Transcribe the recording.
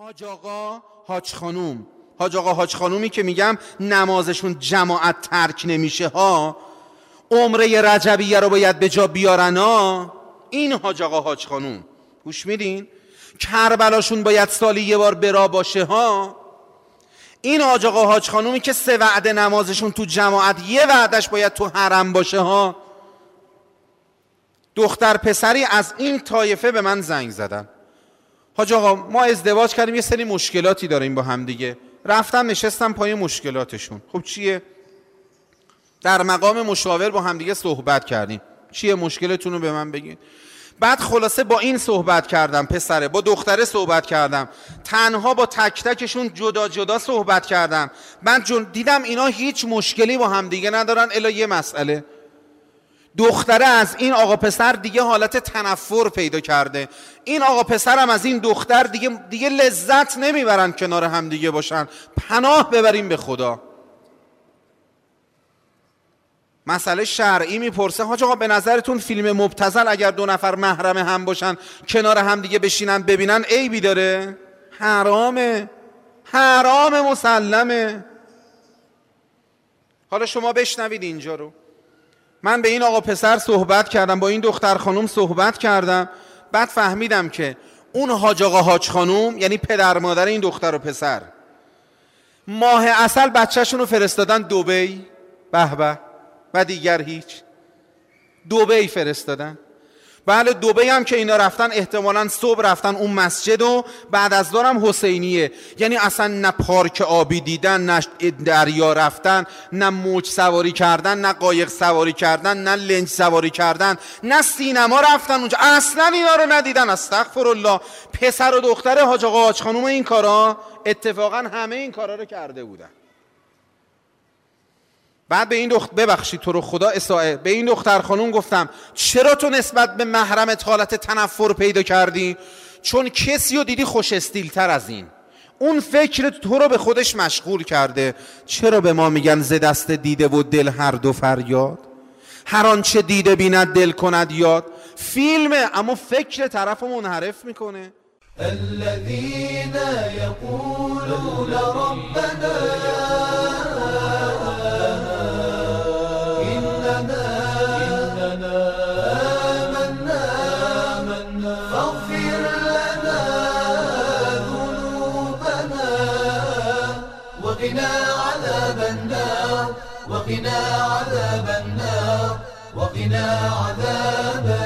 حاج آقا حاج خانوم، حاج آقا حاج خانومی که میگم نمازشون جماعت ترک نمیشه ها، عمره رجبیه رو باید به جا بیارن ها، این حاج آقا حاج خانوم گوش میدین؟ کربلاشون باید سالی یه بار برا باشه ها، این حاج آقا حاج خانومی که 3 وعده نمازشون تو جماعت، یه وعدش باید تو حرم باشه ها. دختر پسری از این طایفه به من زنگ زدن، حاج آقا ما ازدواج کردیم، یه سری مشکلاتی داریم با هم دیگه. رفتم نشستم پای مشکلاتشون. خب چیه؟ در مقام مشاور با هم دیگه صحبت کردیم، چیه مشکلتون رو به من بگین. بعد خلاصه با این صحبت کردم، پسره با دختره صحبت کردم، تنها با تک تکشون جدا جدا صحبت کردم. من دیدم اینا هیچ مشکلی با هم دیگه ندارن الا یه مسئله. دختره از این آقا پسر دیگه حالت تنفر پیدا کرده، این آقا پسرم از این دختر دیگه لذت نمیبرن کنار هم دیگه باشن. پناه ببریم به خدا. مسئله شرعی میپرسه، حاج آقا به نظرتون فیلم مبتذل اگر 2 نفر محرم هم باشن کنار هم دیگه بشینن ببینن عیبی داره؟ حرامه، حرام مسلمه. حالا شما بشنوید اینجا رو. من به این آقا پسر صحبت کردم، با این دختر خانوم صحبت کردم، بعد فهمیدم که اون حاج آقا حاج خانوم یعنی پدر مادر این دختر و پسر ماه عسل بچه‌شون رو فرستادن دبی، به به، و دیگر هیچ. دبی فرستادن. بله دبی هم که اینا رفتن احتمالاً صبح رفتن اون مسجد و بعد از ظهرم حسینیه، یعنی اصلا نه پارک آبی دیدن، نه دریا رفتن، نه موج سواری کردن، نه قایق سواری کردن، نه لنج سواری کردن، نه سینما رفتن اونجا، اصلا اینا رو ندیدن. استغفرالله. پسر و دختر حاج آقا حاج خانوم این کارا اتفاقا همه این کارا رو کرده بودن. بعد به این ببخشید تو رو خدا اساءه، به این دختر خانوم گفتم چرا تو نسبت به محرمت حالت تنفر پیدا کردی؟ چون کسی رو دیدی خوش استیل تر از این، اون فکر تو رو به خودش مشغول کرده. چرا به ما میگن ز دست دیده و دل هر دو فریاد، هر آنچه دیده بیند دل کند یاد. فیلمه اما فکر طرف رو منحرف میکنه. الذين يقولون ربنا وقنا عذاب النار وقنا عذاب النار وقنا عذاب